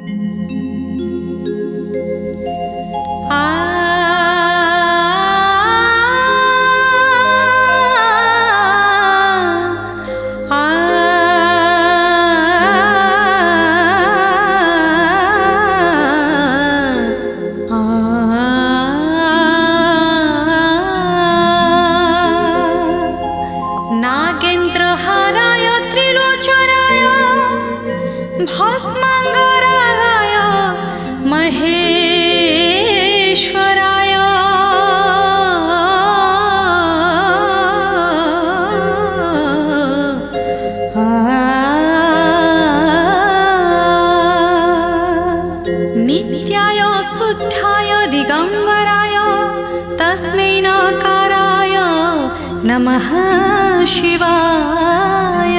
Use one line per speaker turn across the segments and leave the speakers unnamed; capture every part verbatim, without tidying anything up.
भस्मांगरागाय महेश्वराय नित्याय शुद्धाय दिगंबराय तस्मै नकाराय नमः शिवाय।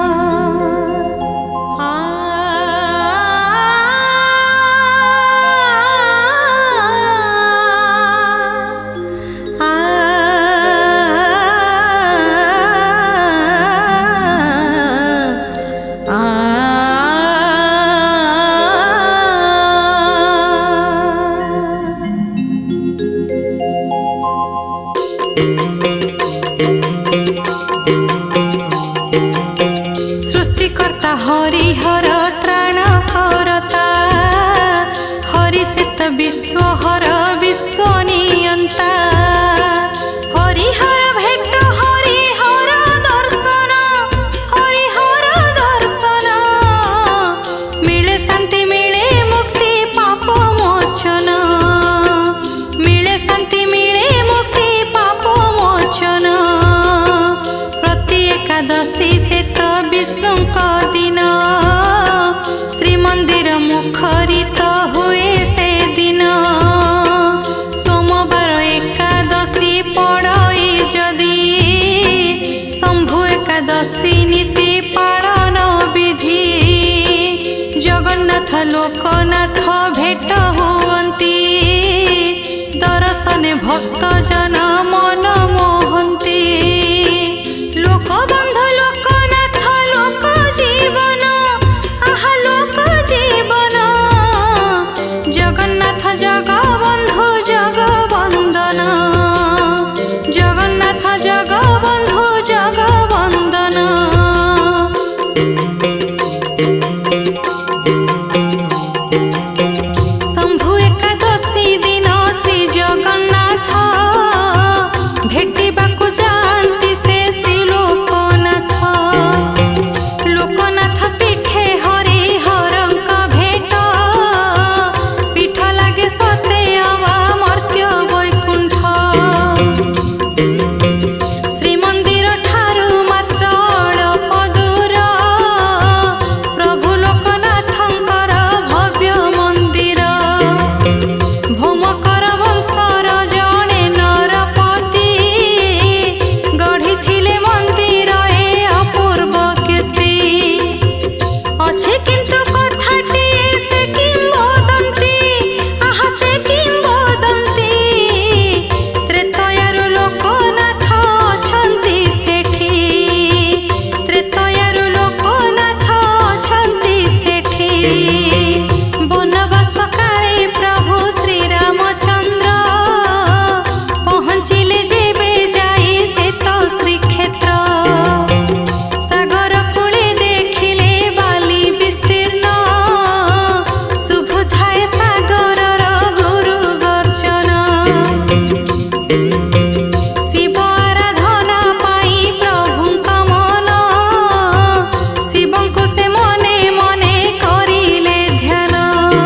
सृष्टिकर्ता हरिहर त्राण करता हरिषेत विश्वहर विश्वनियंता हरिहर भेट हरिहर दर्शन हरिहर दर्शन मिले शांति मिले मुक्ति पाप मोचन मिले शांति मिले मुक्ति पाप मोचन प्रति एकादशी से तो विष्णु का दिन श्रीमंदिर मुखरित हुए से दिन सोमवार एकादशी पड़ई जदि शंभु एकादशी नीति पालन विधि जगन्नाथ लोकनाथ भेट हुअन्ति दर्शने भक्त जन मन मोहन्ति लोकबंधु लोकनाथ लोक जीवन आहा लोक जीवन जगन्नाथ जगबंधु जगवंदन जगन्नाथ जगबंधु जगवंदन। शंभु एकादशी दिन श्री जगन्नाथ भेटिबाकु जाती से श्री लोकनाथ लोकनाथ पीठे हरिहरंक भेट पीठ लागे सते अवा मर्त्य वैकुंठ श्रीमंदिर ठारू मात्र अल्प दूर प्रभु लोकनाथंकर भव्य मंदिर भौमकर वंशर जणे नरपति गढ़ी मंदिर ए अपूर्व कीर्ति अच्छे किंतु कथाटी से किंबदंती आहा से किंबदंती त्रेतयारु लोकनाथ अछंती सेठी त्रेतयारु लोकनाथ अछंती सेठी वनवास काले प्रभु श्री रामचंद्र पहुँचिले जेबे जाई से तो श्रीक्षेत्र सागर कूले देखिले बाली विस्तीर्ण शुभ थाए सागरर गुरु गर्जन शिव आराधना पाई प्रभुंक मन शिवंकु से मने मने करिले ध्यान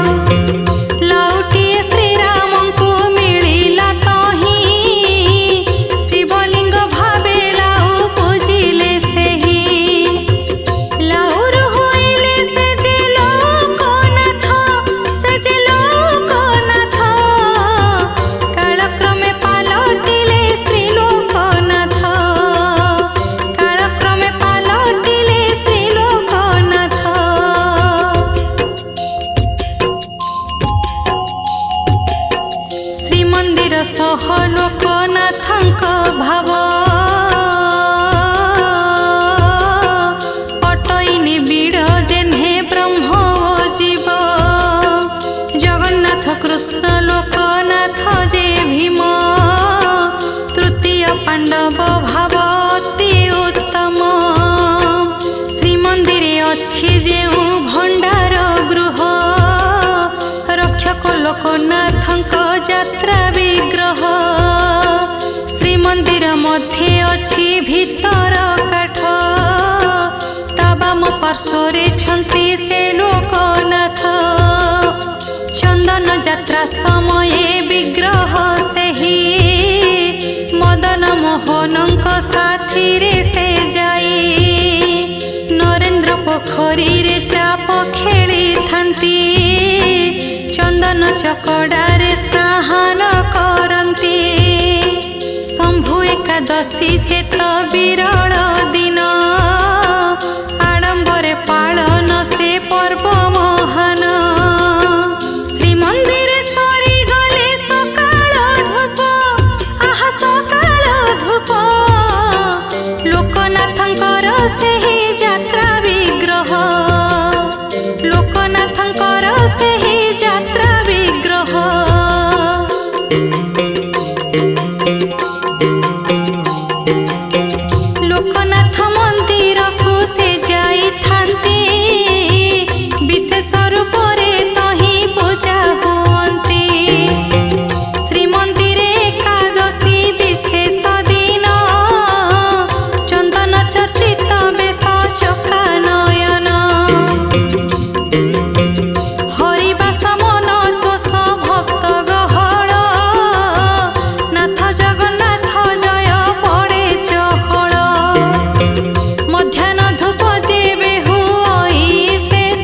लाउटिए श्रीरामंकु मिलिला तही शिवलिंग भावे लाउ पूजिले सेही लाउरु होइले से जे लोकनाथ से जे लोकनाथ कालक्रमे पालटिले श्री लोकनाथ कालक्रमे पालटिले श्री लोकनाथ। श्रीमंदिर सह लोकनाथंक भाव अटई निबिड़ जेन्हे ब्रह्म ओ जीव। कृष्ण लोकनाथ जे भीम तृतीय पांडव भाव अति उत्तम श्रीमंदिरे अच्छी जेउ भंडार गृह रक्षक लोकनाथक यात्रा विग्रह श्रीमंदिर मध्य अच्छी भीतर काठ ताबाम पार्श्वरे छंती से लोकनाथ चंदन यात्रा समये विग्रह सेही मदन मोहनक साथी रे से जाई नरेंद्र पोखरी रे चाप खेली थांती चंदन चकड़ारे स्नान करती शंभु एकादशी से तो विरल दिन आडंबरे पालन से पर्व महान श्रीमंदिर सरी गले सकाळ धूप आह सकाळ धूप लोकनाथंकर सेही यात्रा विग्रह लोकनाथंकर सेही यात्रा विग्रह लोकनाथ मंदिर को से जाई थांती विशेष रूप रे तही पूजा हुअंती श्रीमंदिर एकादशी विशेष दिन चंदन चर्चित बेश चका नयन हरिबास मन तोष भक्त गहळ नाथ जगन्नाथ जय पड़े चहल मध्याह्न धूप जेबे हुई शेष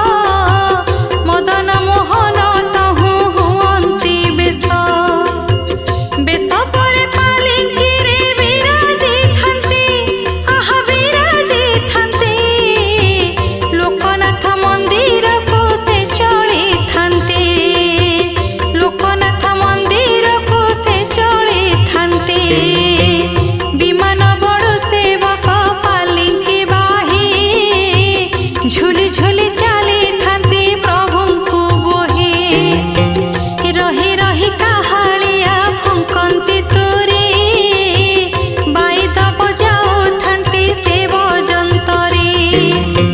मदन मोहन तहु हुअंती बेश बेश परे पालिंकी रे विराजी थांती आह विराजी थांती लोकनाथ मंदिर को से चली थांती लोकनाथ मंदिर को से चली थांती विमान बड़ सेवक पालिंकी बाही झुली झुली चली थांती प्रभु को बोही रही रही काहालिया फुंकंती तुरी बाईद बजाऊ थांती से बजंतरी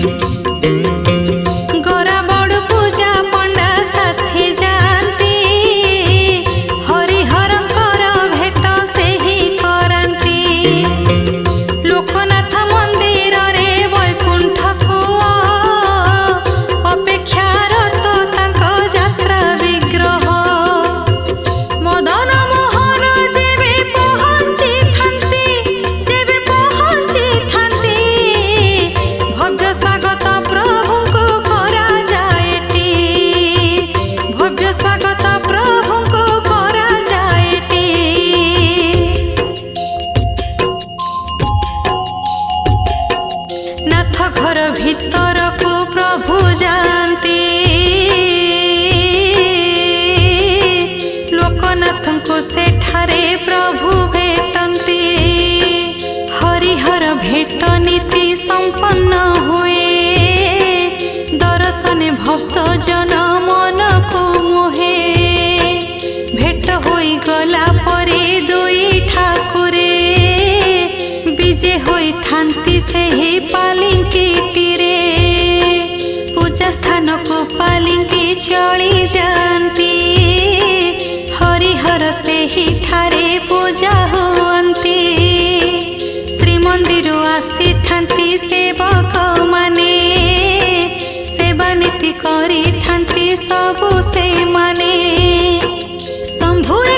गोरा बड़ पूजा पंडा साथी जाती हरिहरंकर भेट से ही करांती लोकनाथ मंदिर रे वैकुंठ खुआ अपेक्षारत तांक यात्रा विग्रह मदन मोहन जेबे पहुंची थांती जेबे पहुंची थांती भव्य स्वागत प्रभु को करा जाएटी भव्य स्वागत प्रभु को करा जाएटी नाथ घर भीतर को प्रभु जानती लोकनाथ को सेठारे प्रभु भेटंती हरिहर भेट नीति संपन्न हुए दर्शन भक्त जन मन को मोहे भेट होई गला परे दुई ठाकुरे विजे होई थांती से ही पालिंकी रे पूजा स्थान को पालिंकी चली जाती हरिहर से ही ठारे पूजा हुअंती श्रीमंदिर आसी थांती सेवक माने सेवा नीति करी थांती सबु से माने शंभु